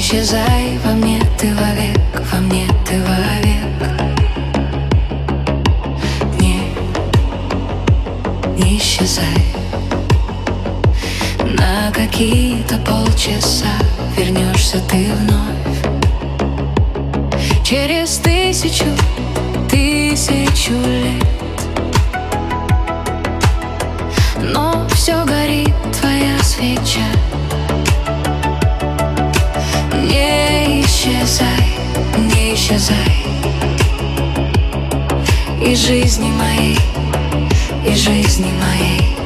исчезай во мне ты вовек, во мне ты вовек. Не исчезай. На какие-то полчаса вернешься ты вновь. Через тысячу лет. Но все горит, твоя свеча. Не исчезай, не исчезай. Из жизни моей, из жизни моей.